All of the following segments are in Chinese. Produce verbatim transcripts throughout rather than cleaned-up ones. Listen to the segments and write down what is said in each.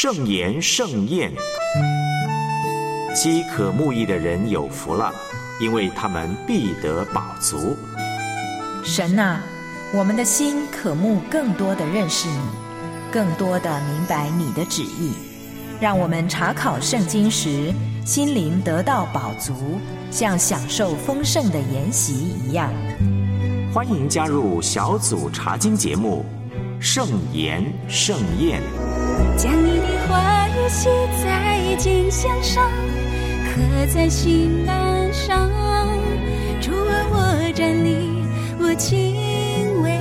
圣言盛宴。饥渴慕义的人有福了，因为他们必得饱足。 神啊，我们的心渴慕更多的认识你，更多的明白你的旨意，让我们查考圣经时心灵得到饱足，像享受丰盛的筵席一样。 欢迎加入小组查经节目圣言盛宴。 将你的话语写在经箱上，刻在心栏上。主啊，我站立，我敬畏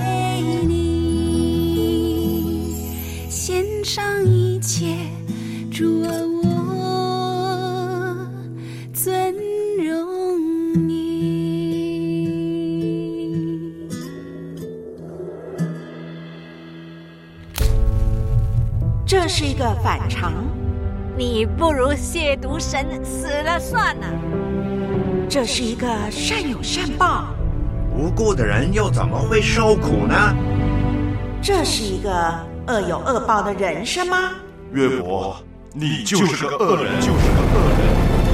你，献上一切。主啊，我尊荣你。 这是一个反常， 你不如亵渎神，死了算了。 这是一个善有善报， 无辜的人又怎么会受苦呢？ 这是一个恶有恶报的人生吗？ 约伯，你就是个恶人，就是个恶人。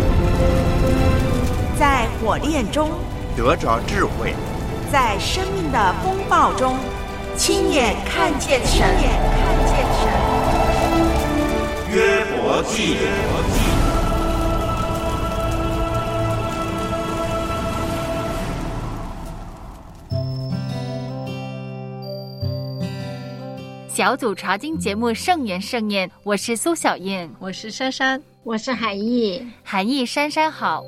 在火炼中得着智慧， 在生命的风暴中亲眼看见神，亲眼看见神。 约伯记。 小组查经节目圣言盛宴，我是苏小燕， 我是珊珊， 我是海毅。 海毅，珊珊好。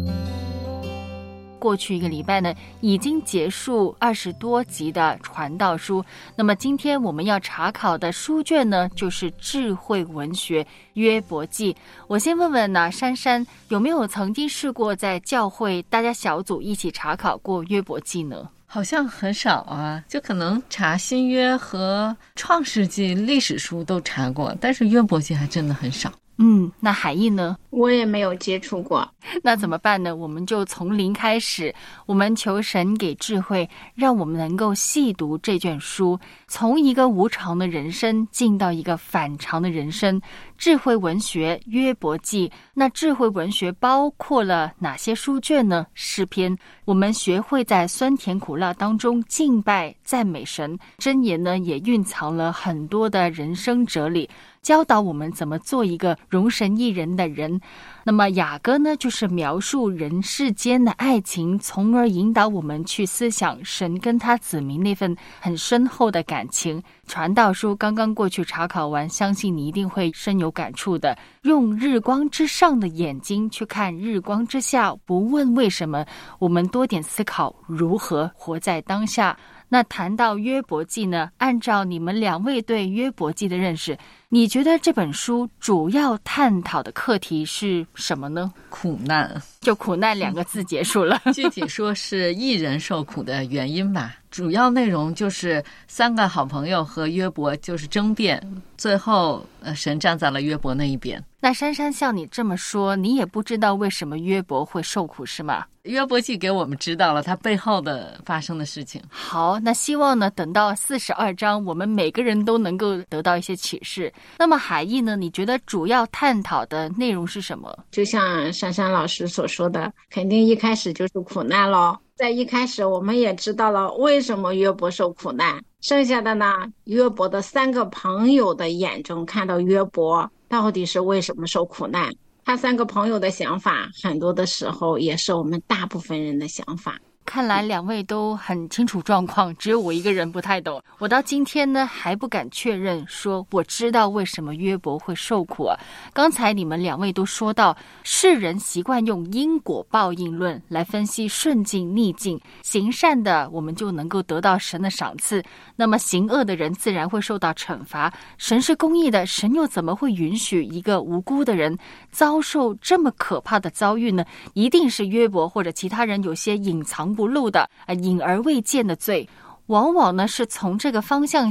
过去一个礼拜呢，已经结束二十多集的传道书。那么今天我们要查考的书卷呢，就是智慧文学约伯记。我先问问呢，珊珊有没有曾经试过在教会大家小组一起查考过约伯记呢？ 好像很少啊，就可能查新约和创世纪历史书都查过，但是约伯记还真的很少。 嗯，那海毅呢？ 我也没有接触过。 那怎么办呢？我们就从零开始，我们求神给智慧，让我们能够细读这卷书，从一个无常的人生进到一个反常的人生。智慧文学约伯记，那智慧文学包括了哪些书卷呢？诗篇，我们学会在酸甜苦辣当中敬拜赞美神。箴言呢，也蕴藏了很多的人生哲理，教导我们怎么做一个容神益人的人。那么雅歌呢，就是描述人世间的爱情，从而引导我们去思想神跟他子民那份很深厚的感情。传道书刚刚过去查考完，相信你一定会深有感触的。用日光之上的眼睛去看日光之下，不问为什么，我们多点思考如何活在当下。那谈到约伯记呢，按照你们两位对约伯记的认识，你觉得这本书主要探讨的课题是什么呢？ 苦难， 就苦难两个字结束了。 具体说是义人受苦的原因吧。主要内容就是三个好朋友和约伯就是争辩，最后呃神站在了约伯那一边。 那珊珊像你这么说，你也不知道为什么约伯会受苦是吗？ 约伯记给我们知道了他背后的发生的事情。 好，那希望呢，等到四十二章，我们每个人都能够得到一些启示。那么海毅呢，你觉得主要探讨的内容是什么？ 就像珊珊老师所说的，肯定一开始就是苦难咯。在一开始我们也知道了为什么约伯受苦难，剩下的呢，约伯的三个朋友的眼中看到约伯到底是为什么受苦难。他三个朋友的想法很多的时候也是我们大部分人的想法。 看来两位都很清楚状况，只有我一个人不太懂。我到今天呢还不敢确认说我知道为什么约伯会受苦啊。刚才你们两位都说到，世人习惯用因果报应论来分析顺境逆境，行善的我们就能够得到神的赏赐，那么行恶的人自然会受到惩罚。神是公义的，神又怎么会允许一个无辜的人遭受这么可怕的遭遇呢？一定是约伯或者其他人有些隐藏不露的、呃、隐而未见的罪。往往呢是从这个方向想，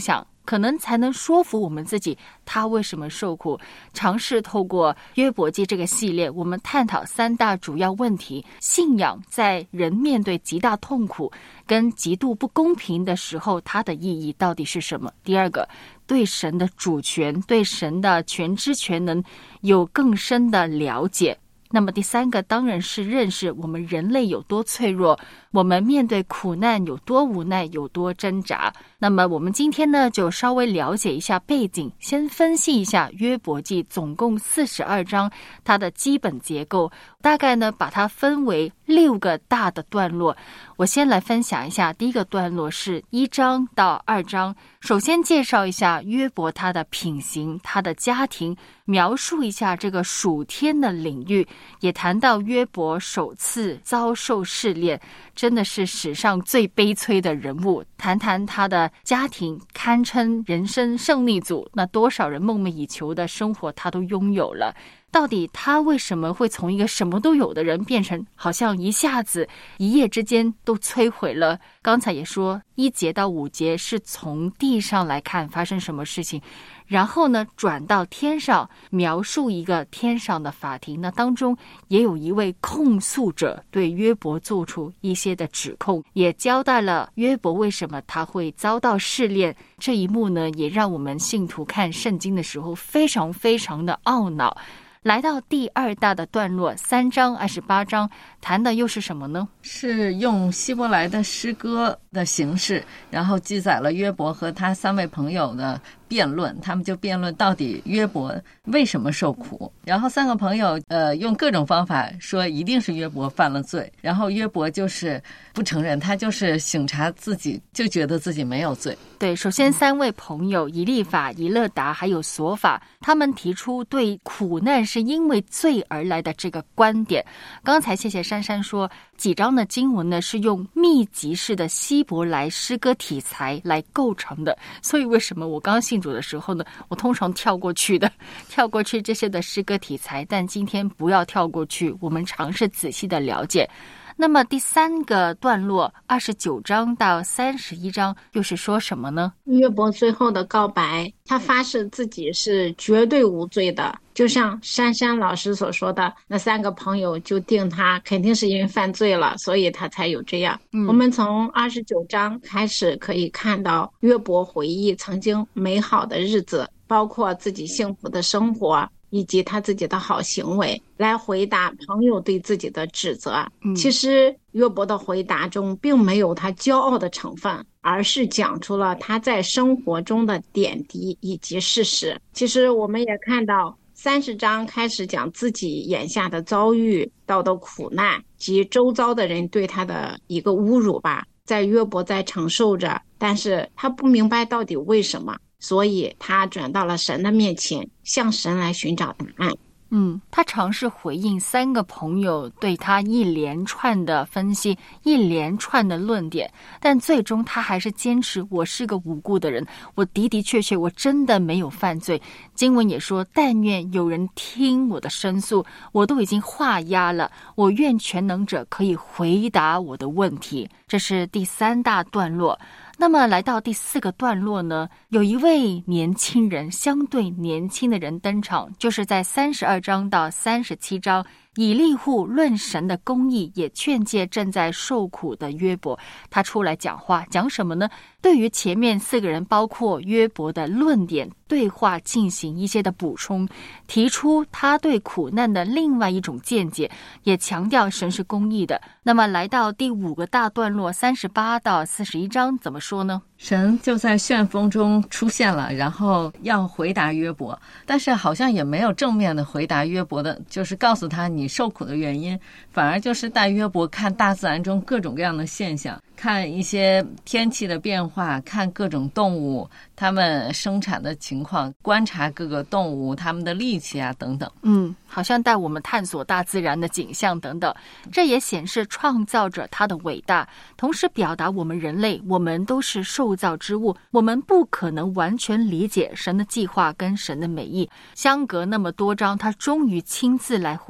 可能才能说服我们自己他为什么受苦。尝试透过约伯记这个系列，我们探讨三大主要问题：信仰在人面对极大痛苦跟极度不公平的时候，它的意义到底是什么？第二个，对神的主权，对神的全知全能有更深的了解。那么第三个当然是认识我们人类有多脆弱，我们面对苦难有多无奈，有多挣扎。那么我们今天呢，就稍微了解一下背景，先分析一下约伯记总共四十二章它的基本结构，大概呢把它分为六个大的段落。我先来分享一下，第一个段落是一章到二章，首先介绍一下约伯他的品行，他的家庭，描述一下这个属天的领域，也谈到约伯首次遭受试炼，真的是史上最悲催的人物，谈谈他的家庭，堪称人生胜利组，那多少人梦寐以求的生活他都拥有了。到底他为什么会从一个什么都有的人变成好像一下子一夜之间都摧毁了？刚才也说一节到五节是从地上来看发生什么事情，然后呢转到天上，描述一个天上的法庭，那当中也有一位控诉者对约伯做出一些的指控，也交代了约伯为什么他会遭到试炼。这一幕呢，也让我们信徒看圣经的时候非常非常的懊恼。来到第二大的段落，三章二十八章，谈的又是什么呢？ 是用希伯来的诗歌的形式，然后记载了约伯和他三位朋友的辩论，他们就辩论到底约伯为什么受苦。然后三个朋友呃用各种方法说一定是约伯犯了罪，然后约伯就是不承认，他就是省察自己，就觉得自己没有罪。 对，首先三位朋友以利法、以勒达还有索法，他们提出对苦难是因为罪而来的这个观点。刚才谢谢珊珊说几章的经文呢是用密集式的希伯来诗歌题材来构成的，所以为什么我刚信主的时候呢，我通常跳过去的跳过去这些的诗歌题材，但今天不要跳过去，我们尝试仔细的了解。那么第三个段落二十九章到三十一章又是说什么呢？ 约伯最后的告白，他发誓自己是绝对无罪的，就像珊珊老师所说的，那三个朋友就定他肯定是因为犯罪了，所以他才有这样。嗯、我们从二十九章开始可以看到约伯回忆曾经美好的日子，包括自己幸福的生活以及他自己的好行为，来回答朋友对自己的指责。嗯、其实约伯的回答中并没有他骄傲的成分，而是讲出了他在生活中的点滴以及事实。其实我们也看到三十章开始讲自己眼下的遭遇到的苦难及周遭的人对他的一个侮辱吧，在约伯在承受着，但是他不明白到底为什么，所以他转到了神的面前，向神来寻找答案。 嗯，他尝试回应三个朋友对他一连串的分析，一连串的论点，但最终他还是坚持我是个无辜的人，我的的确确我真的没有犯罪。经文也说，但愿有人听我的申诉，我都已经画押了，我愿全能者可以回答我的问题。这是第三大段落。那么来到第四个段落呢，有一位年轻人，相对年轻的人登场，就是在三十二章到三十七章，以利户论神的公义，也劝诫正在受苦的约伯。他出来讲话，讲什么呢？对于前面四个人，包括约伯的论点对话进行一些的补充，提出他对苦难的另外一种见解，也强调神是公义的。那么来到第五个大段落三十八到四十一章怎么说呢？ 神就在旋风中出现了，然后要回答约伯，但是好像也没有正面的回答约伯的，就是告诉他你受苦的原因，反而就是带约伯看大自然中各种各样的现象，看一些天气的变化，看各种动物它们生产的情况，观察各个动物它们的力气啊等等。 嗯，好像带我们探索大自然的景象等等，这也显示创造者他的伟大，同时表达我们人类，我们都是受造之物，我们不可能完全理解神的计划跟神的美意。相隔那么多章，他终于亲自来回应，并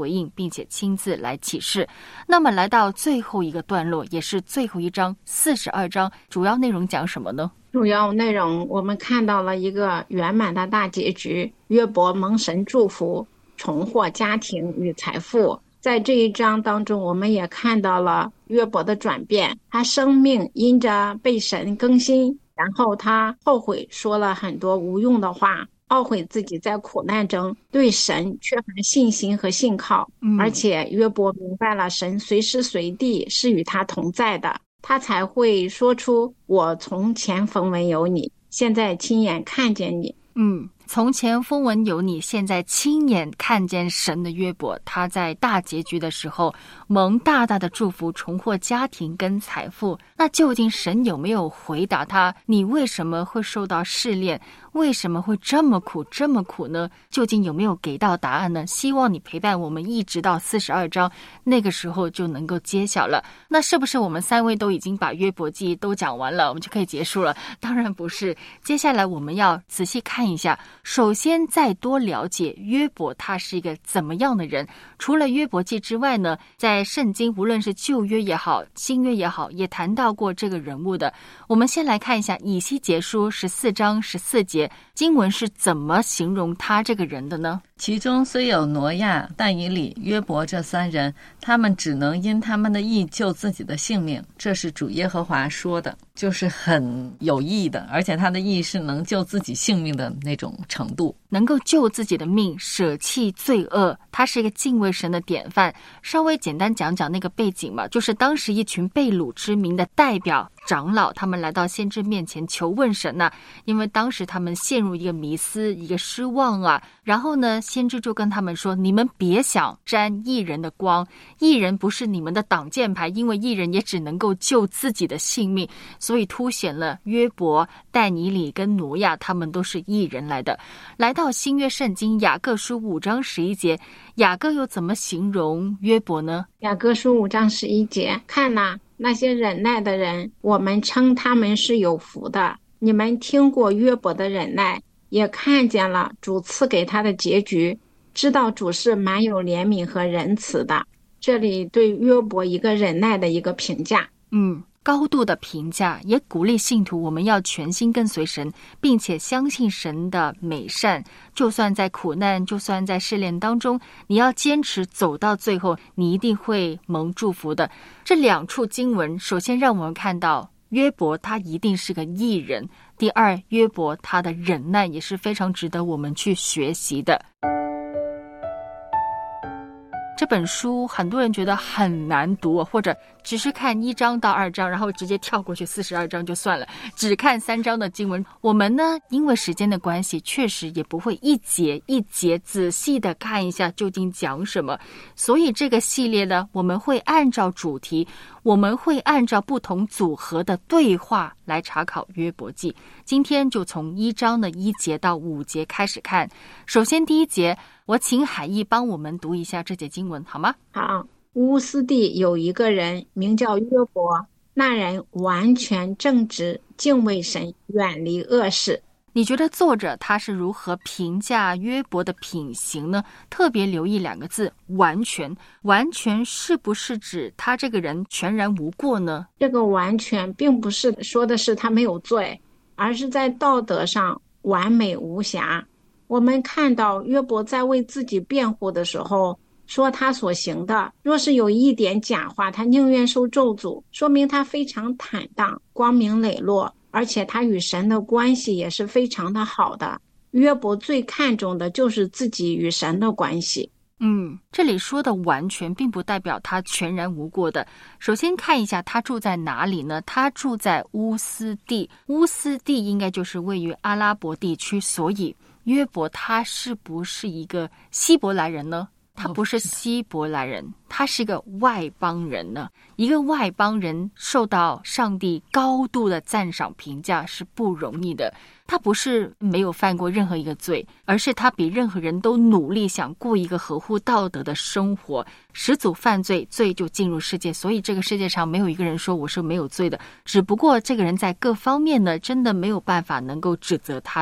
并且亲自来启示。那么来到最后一个段落，也是最后一章四十二章，主要内容讲什么呢？ 主要内容我们看到了一个圆满的大结局，约伯蒙神祝福，重获家庭与财富。在这一章当中，我们也看到了约伯的转变，他生命因着被神更新，然后他后悔说了很多无用的话，懊悔自己在苦难中对神缺乏信心和信靠、嗯、而且约伯明白了神随时随地是与他同在的，他才会说出我从前风闻有你，现在亲眼看见你。 嗯，从前风闻有你，现在亲眼看见神的约伯，他在大结局的时候蒙大大的祝福，重获家庭跟财富。那究竟神有没有回答他，你为什么会受到试炼，为什么会这么苦这么苦呢？究竟有没有给到答案呢？希望你陪伴我们一直到四十二章，那个时候就能够揭晓了。那是不是我们三位都已经把约伯记都讲完了，我们就可以结束了？当然不是，接下来我们要仔细看一下，首先再多了解约伯他是一个怎么样的人。除了约伯记之外呢，在圣经无论是旧约也好新约也好，也谈到过这个人物的。我们先来看一下以西结书十四章十四节，经文是怎么形容他这个人的呢？ 其中虽有挪亚、但以理、约伯这三人，他们只能因他们的义救自己的性命，这是主耶和华说的，就是很有义的，而且他的义是能救自己性命的那种程度， 能够救自己的命，舍弃罪恶，他是一个敬畏神的典范。稍微简单讲讲那个背景吧，就是当时一群被掳之民的代表长老，他们来到先知面前求问神啊，因为当时他们陷入一个迷思，一个失望啊。然后呢，先知就跟他们说，你们别想沾义人的光，义人不是你们的挡箭牌，因为义人也只能够救自己的性命。所以凸显了约伯、但以理跟挪亚他们都是义人来的。来到新约圣经雅各书五章十一节，雅各又怎么形容约伯呢？ 雅各书五章十一节，看哪，那些忍耐的人，我们称他们是有福的。你们听过约伯的忍耐，也看见了主赐给他的结局，知道主是满有怜悯和仁慈的。这里对约伯一个忍耐的一个评价， 嗯，高度的评价，也鼓励信徒我们要全心跟随神，并且相信神的美善。就算在苦难，就算在试炼当中，你要坚持走到最后，你一定会蒙祝福的。这两处经文首先让我们看到约伯他一定是个义人，第二，约伯他的忍耐也是非常值得我们去学习的。这本书很多人觉得很难读，或者只是看一章到二章，然后直接跳过去四十二章就算了，只看三章的经文。我们呢，因为时间的关系，确实也不会一节一节仔细的看一下究竟讲什么。所以这个系列呢，我们会按照主题，我们会按照不同组合的对话来查考约伯记。今天就从一章的一节到五节开始看。首先第一节，我请海义帮我们读一下这节经文好吗？ 好。乌斯地有一个人名叫约伯，那人完全正直，敬畏神，远离恶事。 你觉得作者他是如何评价约伯的品行呢？特别留意两个字，完全。完全是不是指他这个人全然无过呢？ 这个完全并不是说的是他没有罪，而是在道德上完美无瑕。我们看到约伯在为自己辩护的时候说，他所行的若是有一点假话，他宁愿受咒诅，说明他非常坦荡，光明磊落，而且他与神的关系也是非常的好的。约伯最看重的就是自己与神的关系。 嗯，这里说的完全并不代表他全然无过的。首先看一下他住在哪里呢？他住在乌斯地，乌斯地应该就是位于阿拉伯地区，所以约伯他是不是一个希伯来人呢？他不是希伯来人，他是个外邦人呢。一个外邦人受到上帝高度的赞赏评价是不容易的。他不是没有犯过任何一个罪，而是他比任何人都努力想过一个合乎道德的生活。始祖犯罪，罪就进入世界，所以这个世界上没有一个人说我是没有罪的，只不过这个人在各方面呢，真的没有办法能够指责他的。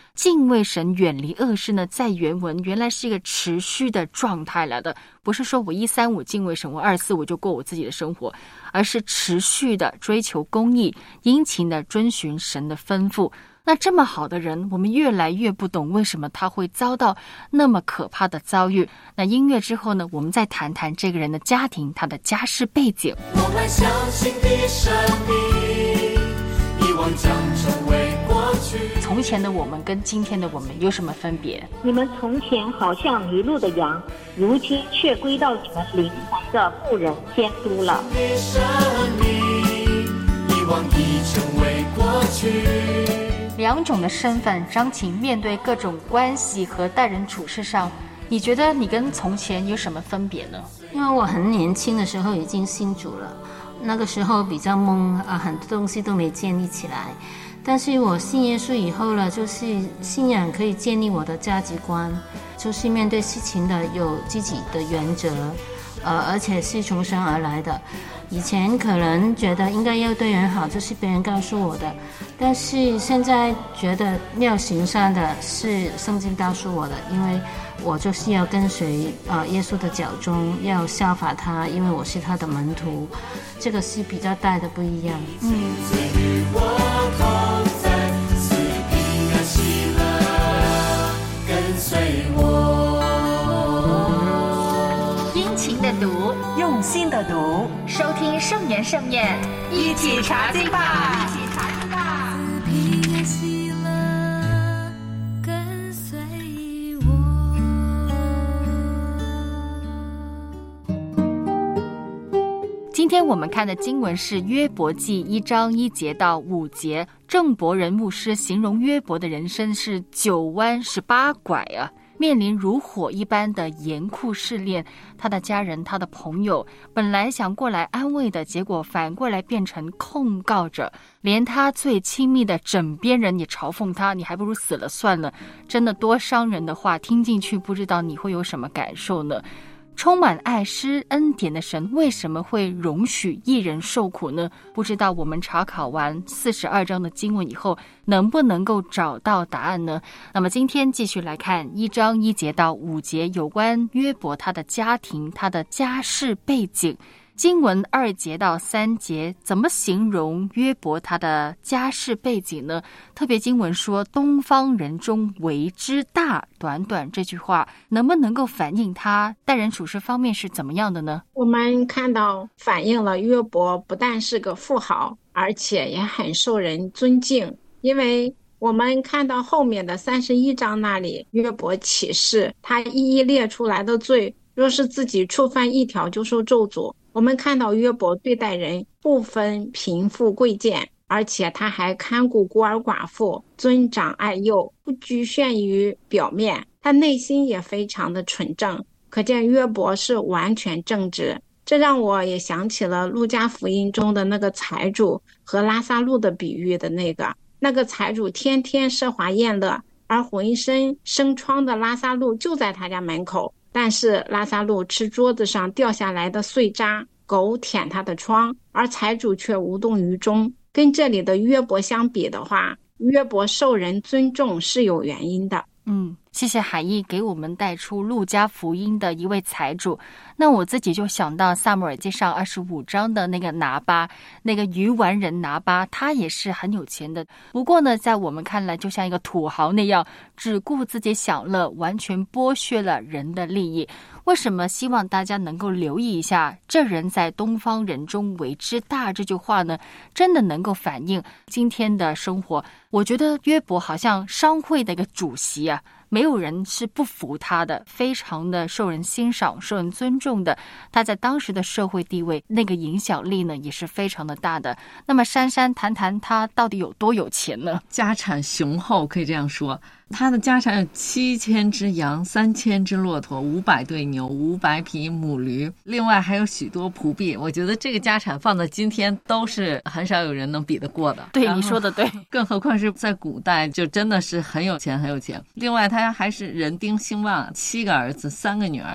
敬畏神远离恶事呢，在原文原来是一个持续的状态来的，不是说我一三五敬畏神，我二四五就过我自己的生活，而是持续的追求公义，殷勤的遵循神的吩咐。那这么好的人，我们越来越不懂为什么他会遭到那么可怕的遭遇。那音乐之后呢，我们再谈谈这个人的家庭，他的家世背景。 我们相信的生命遗忘将成为过去。 从前的我们跟今天的我们有什么分别？ 你们从前好像迷路的羊，如今却归到你们灵魂的牧人监督了。 生命遗忘已成为过去。 两种的身份，张琴面对各种关系和待人处事上，你觉得你跟从前有什么分别呢？ 因为我很年轻的时候已经信主了，那个时候比较懵啊，很多东西都没建立起来。但是我信耶稣以后了，就是信仰可以建立我的价值观，就是面对事情的有自己的原则，呃，而且是从神而来的。以前可能觉得应该要对人好，这是别人告诉我的，但是现在觉得要行善的是圣经告诉我的，因为我就是要跟随呃耶稣的脚踪，要效法他，因为我是他的门徒，这个是比较大的不一样。嗯。 跟随我， 殷勤的读， 用心的读， 收听圣言盛宴， 一起查经吧，一起查经吧。 平安喜乐跟随我。 今天我们看的经文是约伯记一章一节到五节。郑伯仁牧师形容约伯的人生是九弯十八拐啊，面临如火一般的严酷试炼。他的家人、他的朋友本来想过来安慰的，结果反过来变成控告者，连他最亲密的枕边人也嘲讽他，你还不如死了算了。真的多伤人的话，听进去不知道你会有什么感受呢？充满爱施恩典的神为什么会容许一人受苦呢？不知道我们查考完四十二章的经文以后，能不能够找到答案呢？那么今天继续来看一章一节到五节，有关约伯他的家庭、他的家世背景。经文二节到三节怎么形容约伯他的家世背景呢？特别经文说东方人中为之大，短短这句话能不能够反映他待人处事方面是怎么样的呢？ 我们看到反映了约伯不但是个富豪，而且也很受人尊敬。因为我们看到后面的三十一章那里，约伯起誓，他一一列出来的罪，若是自己触犯一条就受咒诅。我们看到约伯对待人不分贫富贵贱，而且他还看顾孤儿寡妇，尊长爱幼，不局限于表面，他内心也非常的纯正，可见约伯是完全正直。这让我也想起了路加福音中的那个财主和拉撒路的比喻的那个那个财主天天奢华宴乐，而浑身生疮的拉撒路就在他家门口，但是拉撒路吃桌子上掉下来的碎渣，狗舔他的疮，而财主却无动于衷。跟这里的约伯相比的话，约伯受人尊重是有原因的。 嗯，谢谢海义给我们带出路加福音的一位财主。那我自己就想到撒母耳记上二十五章的那个拿巴，那个鱼丸人拿巴，他也是很有钱的。不过呢，在我们看来就像一个土豪那样，只顾自己享乐，完全剥削了人的利益。为什么希望大家能够留意一下这人在东方人中为之大这句话呢？真的能够反映今天的生活。我觉得约伯好像商会的一个主席啊，没有人是不服他的，非常的受人欣赏，受人尊重的。他在当时的社会地位，那个影响力呢，也是非常的大的。那么珊珊谈谈他到底有多有钱呢？ 家产雄厚，可以这样说。他的家产有七千只羊，三千只骆驼，五百对牛，五百匹母驴，另外还有许多仆婢。我觉得这个家产放在今天都是很少有人能比得过的。 对，你说的对。 更何况是在古代，就真的是很有钱很有钱。另外他还是人丁兴旺，七个儿子三个女儿。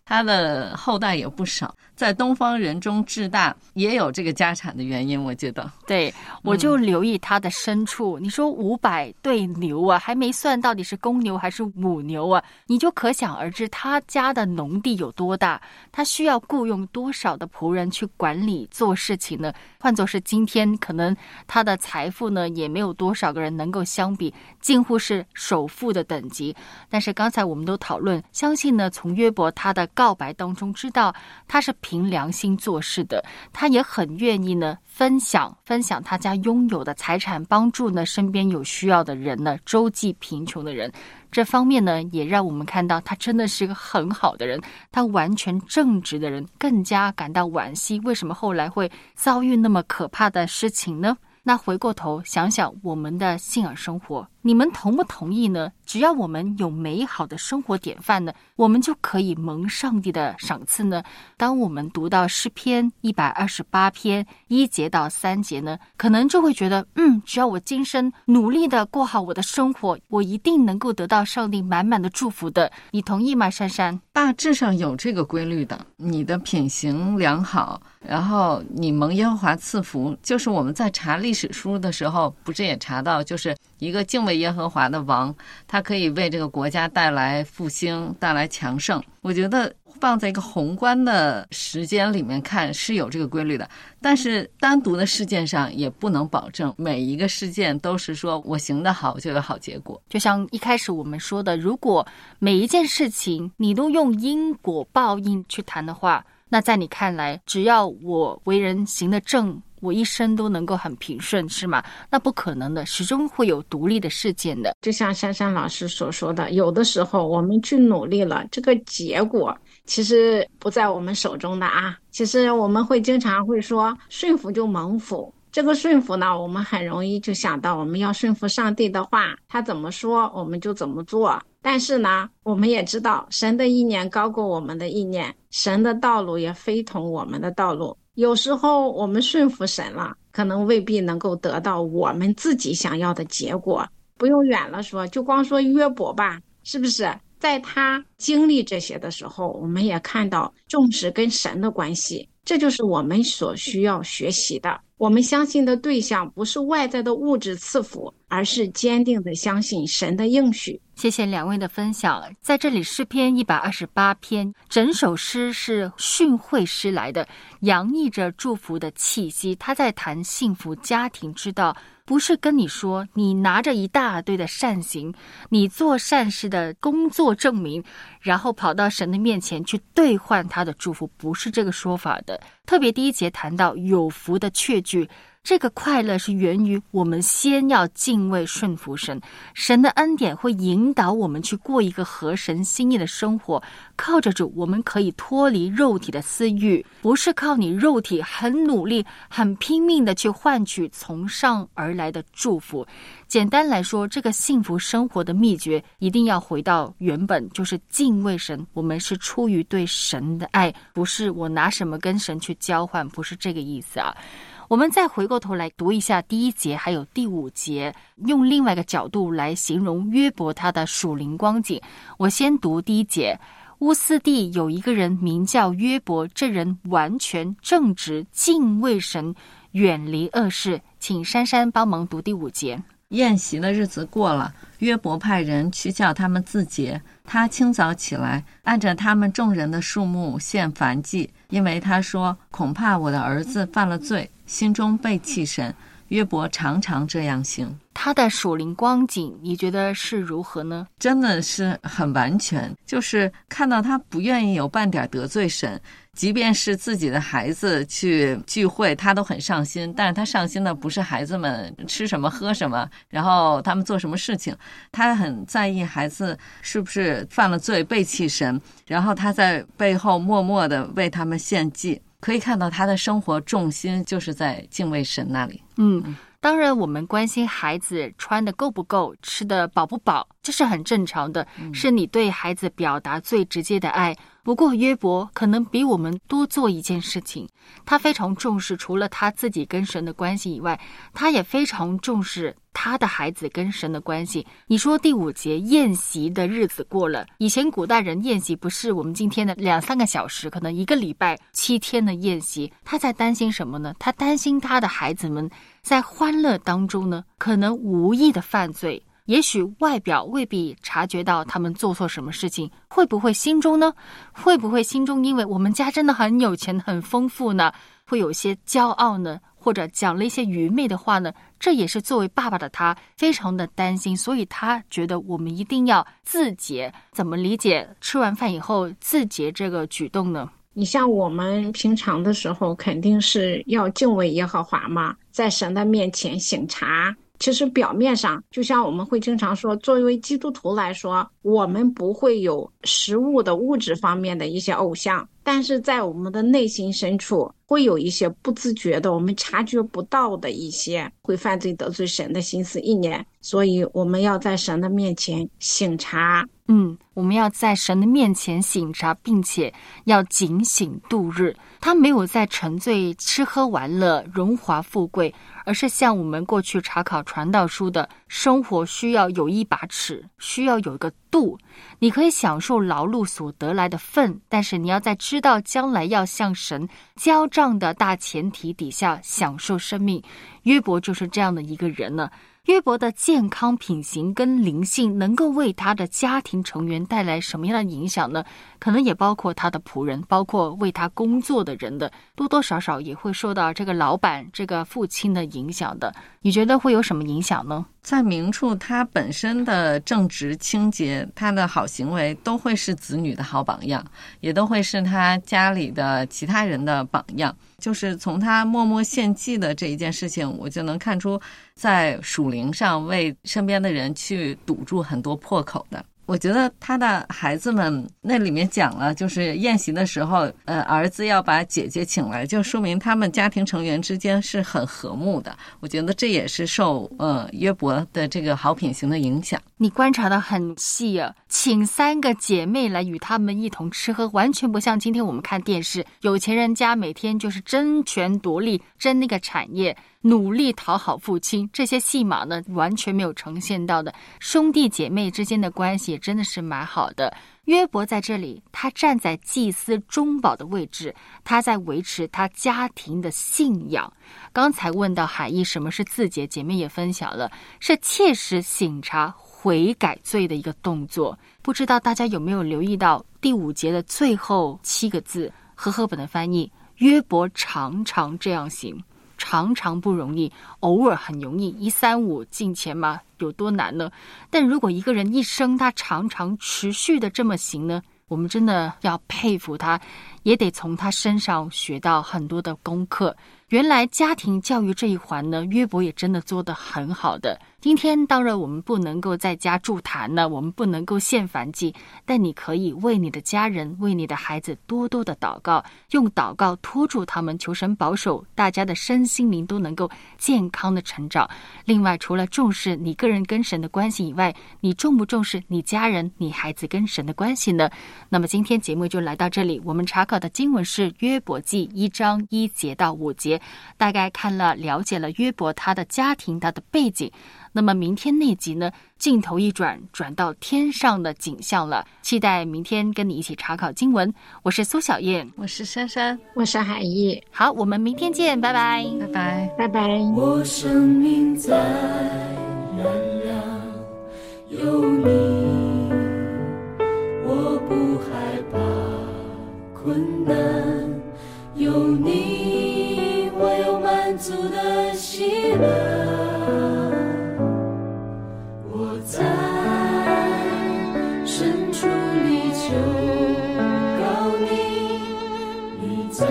他的后代也不少，在东方人中至大也有这个家产的原因，我觉得。 对，我就留意他的牲畜、嗯、你说五百对牛啊，还没算到底是公牛还是母牛啊，你就可想而知他家的农地有多大，他需要雇佣多少的仆人去管理做事情呢？换作是今天，可能他的财富呢也没有多少个人能够相比，近乎是首富的等级。但是刚才我们都讨论，相信呢从约伯他的告白当中知道他是凭良心做事的，他也很愿意呢分享分享他家拥有的财产，帮助呢身边有需要的人呢，周济贫穷的人。这方面呢也让我们看到他真的是个很好的人，他完全正直的人，更加感到惋惜，为什么后来会遭遇那么可怕的事情呢？那回过头想想我们的信仰生活，你们同不同意呢？只要我们有美好的生活典范呢，我们就可以蒙上帝的赏赐呢。当我们读到诗篇一百二十八篇一节到三节呢，可能就会觉得嗯，只要我今生努力的过好我的生活，我一定能够得到上帝满满的祝福的。你同意吗，珊珊？ 大致上有这个规律的，你的品行良好，然后你蒙耶和华赐福。就是我们在查历史书的时候，不是也查到，就是一个敬畏耶和华的王，他可以为这个国家带来复兴，带来强盛。我觉得放在一个宏观的时间里面看是有这个规律的，但是单独的事件上也不能保证每一个事件都是说我行得好就有好结果。 就像一开始我们说的，如果每一件事情你都用因果报应去谈的话，那在你看来，只要我为人行得正，我一生都能够很平顺，是吗？那不可能的，始终会有独立的事件的。 就像珊珊老师所说的，有的时候我们去努力了，这个结果其实不在我们手中的啊。其实我们会经常会说顺服就蒙福，这个顺服呢，我们很容易就想到我们要顺服上帝的话，他怎么说我们就怎么做。但是呢，我们也知道神的意念高过我们的意念，神的道路也非同我们的道路。有时候我们顺服神了，可能未必能够得到我们自己想要的结果。不用远了说，就光说约伯吧，是不是在他经历这些的时候，我们也看到重视跟神的关系，这就是我们所需要学习的。我们相信的对象不是外在的物质赐福，而是坚定的相信神的应许。 谢谢两位的分享。在这里诗篇一百二十八篇，整首诗是训诲诗来的，洋溢着祝福的气息。他在谈幸福家庭之道，不是跟你说你拿着一大堆的善行，你做善事的工作证明，然后跑到神的面前去兑换他的祝福，不是这个说法的。特别第一节谈到有福的确据，这个快乐是源于我们先要敬畏顺服神，神的恩典会引导我们去过一个合神心意的生活。靠着主，我们可以脱离肉体的私欲，不是靠你肉体很努力很拼命的去换取从上而来的祝福。简单来说，这个幸福生活的秘诀一定要回到原本，就是敬畏神。我们是出于对神的爱，不是我拿什么跟神去交换，不是这个意思啊。我们再回过头来读一下第一节还有第五节，用另外一个角度来形容约伯他的属灵光景。我先读第一节，乌斯地有一个人名叫约伯，这人完全正直，敬畏神，远离恶事。请珊珊帮忙读第五节。 宴席的日子过了，约伯派人去叫他们自洁。他清早起来，按着他们众人的数目献燔祭，因为他说，恐怕我的儿子犯了罪，心中背弃神。约伯常常这样行。 他的属灵光景你觉得是如何呢？ 真的是很完全，就是看到他不愿意有半点得罪神，即便是自己的孩子去聚会他都很上心，但是他上心的不是孩子们吃什么喝什么，然后他们做什么事情，他很在意孩子是不是犯了罪背弃神，然后他在背后默默地为他们献祭。可以看到他的生活重心就是在敬畏神那里。 嗯， 当然我们关心孩子穿的够不够，吃的饱不饱，这是很正常的，嗯、是你对孩子表达最直接的爱。不过约伯可能比我们多做一件事情，他非常重视除了他自己跟神的关系以外，他也非常重视他的孩子跟神的关系。你说第五节宴席的日子过了，以前古代人宴席不是我们今天的两三个小时，可能一个礼拜七天的宴席，他在担心什么呢？他担心他的孩子们在欢乐当中呢，可能无意的犯罪，也许外表未必察觉到他们做错什么事情，会不会心中呢？会不会心中因为我们家真的很有钱很丰富呢，会有些骄傲呢？或者讲了一些愚昧的话呢？这也是作为爸爸的他非常的担心，所以他觉得我们一定要自洁。怎么理解吃完饭以后自洁这个举动呢？ 你像我们平常的时候肯定是要敬畏耶和华嘛，在神的面前省察。其实表面上就像我们会经常说，作为基督徒来说，我们不会有实物的物质方面的一些偶像，但是在我们的内心深处会有一些不自觉的，我们察觉不到的一些会犯罪得罪神的心思意念，所以我们要在神的面前省察。 嗯，我们要在神的面前省察，并且要警醒度日。他没有在沉醉吃喝玩乐荣华富贵，而是像我们过去查考传道书的生活需要有一把尺，需要有一个度。你可以享受劳碌所得来的份，但是你要在知道将来要向神交账的大前提底下享受生命。约伯就是这样的一个人呢。约伯的健康品行跟灵性能够为他的家庭成员带来什么样的影响呢？可能也包括他的仆人，包括为他工作的人的，多多少少也会受到这个老板这个父亲的影响的。你觉得会有什么影响呢？ 在明处他本身的正直清洁，他的好行为都会是子女的好榜样，也都会是他家里的其他人的榜样。就是从他默默献祭的这一件事情，我就能看出在属灵上为身边的人去堵住很多破口的。我觉得他的孩子们那里面讲了，就是宴席的时候，呃，儿子要把姐姐请来，就说明他们家庭成员之间是很和睦的。我觉得这也是受呃约伯的这个好品行的影响。 你观察得很细啊，请三个姐妹来与他们一同吃喝，完全不像今天我们看电视，有钱人家每天就是争权夺利，争那个产业，努力讨好父亲，这些戏码呢完全没有呈现到的。兄弟姐妹之间的关系也真的是蛮好的。约伯在这里，他站在祭司中保的位置，他在维持他家庭的信仰。刚才问到海义什么是自洁，姐妹也分享了，是切实省察悔改罪的一个动作。不知道大家有没有留意到第五节的最后七个字，和合本的翻译，约伯常常这样行。常常不容易，偶尔很容易，一三五进前吗？有多难呢？但如果一个人一生他常常持续的这么行呢，我们真的要佩服他，也得从他身上学到很多的功课。原来家庭教育这一环呢，约伯也真的做得很好的。今天当然我们不能够在家筑坛呢，我们不能够献燔祭，但你可以为你的家人，为你的孩子多多的祷告，用祷告托住他们，求神保守大家的身心灵都能够健康的成长。另外，除了重视你个人跟神的关系以外，你重不重视你家人、你孩子跟神的关系呢？那么今天节目就来到这里，我们查考的经文是约伯记一章一节到五节，大概看了了解了约伯他的家庭，他的背景。那么明天那集呢，镜头一转，转到天上的景象了。期待明天跟你一起查考经文。我是苏小燕， 我是珊珊， 我是海义。 好，我们明天见，拜拜， 拜拜， 拜拜。 我生命在燃亮，有你，我不害怕困难，有你，我有满足的喜乐。我在深处里求告你，你在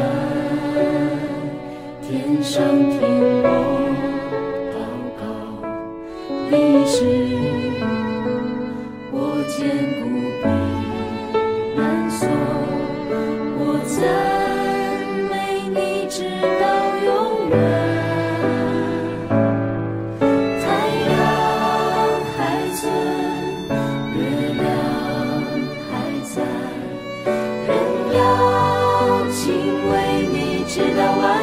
天上听我祷告，你是我坚固避难所，我赞美你直到永远。 直到万